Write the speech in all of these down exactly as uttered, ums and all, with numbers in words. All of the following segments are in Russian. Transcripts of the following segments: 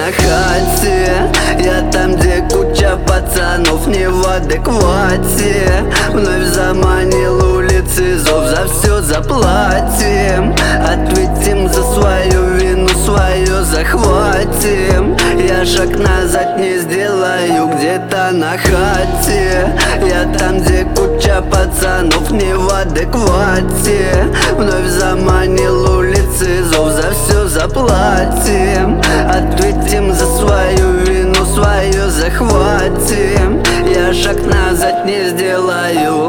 на хате, я там, где куча пацанов не в адеквате. Вновь заманил улицы зов, за все заплатим. Ответим за свою вину, свое захватим. Я шаг назад не сделаю, где-то на хате, я там, где куча пацанов не в адеквате. Вновь заманил улицы зов, за все заплатим. Ответим за свою вину, свое захватим. Я шаг назад не сделаю.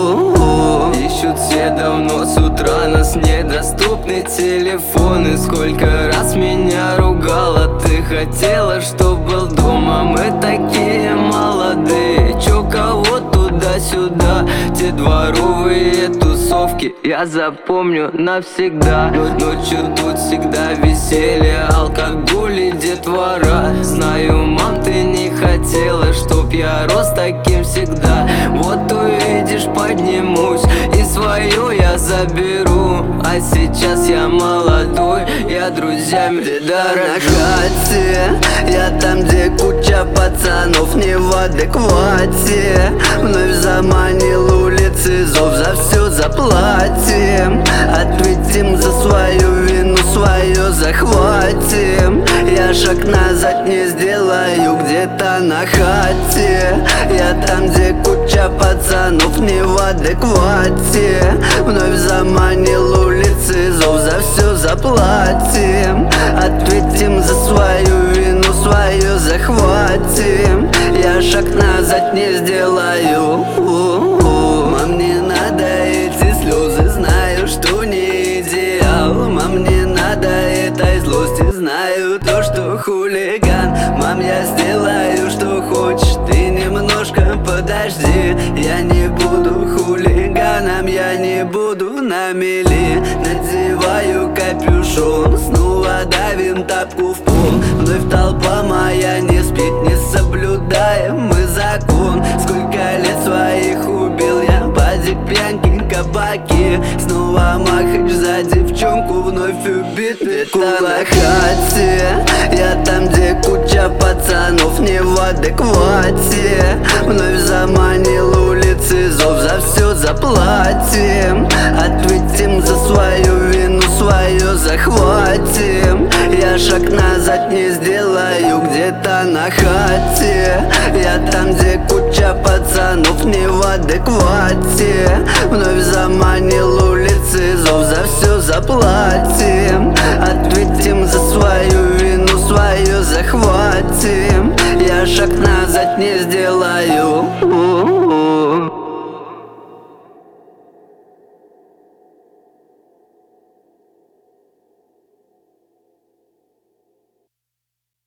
Ищут все давно с утра нас недоступны телефоны. Сколько раз меня ругала, ты хотела, чтоб был дома. Мы такие молодые, чё кого туда-сюда. Те дворовые тусовки я запомню навсегда. Ночью тут всегда веселье, алкоголь и детвора. Знаю, мам, ты не хотела, чтоб я рос таким всегда. Вот увидишь, поднимусь и свое я заберу. А сейчас я молодой, я друзьями на хате, я там, где куча пацанов не в адеквате. Вновь заманил улицы зов, за все заплатим. Ответим за свою вину, свое захватим. Я шаг назад не сделаю, где-то на хате, я там, где куча пацанов не в адеквате. Вновь заманил улицы зов, за все заплатим. Ответим за свою вину, свое захватим. Я шаг назад не сделаю. Мам, не надо эти слезы, знаю, что не идеал. Мам, не надо этой злости, знаю то, что хулиган. Мам, я сделаю, что хочешь, ты немножко подожди. Я не буду хулиганом, я не буду на мели. Надеваю капюшон, снова давим тапку в пол. Вновь толпа моя не спит, не соблюдаем мы закон. Сколько лет своих убил я, базик, пьянки, кабаки. Снова махаешь за девчонку, вновь убит на хате, я там, где куча пацанов не в адеквате. Вновь заманил улицы зов, за все заплатим. Ответим за свою вину, свое захватим. Я шаг назад не сделаю, где-то на хате, я там, где куча пацанов не в адеквате. Вновь заманил улицы зов, за все заплатим.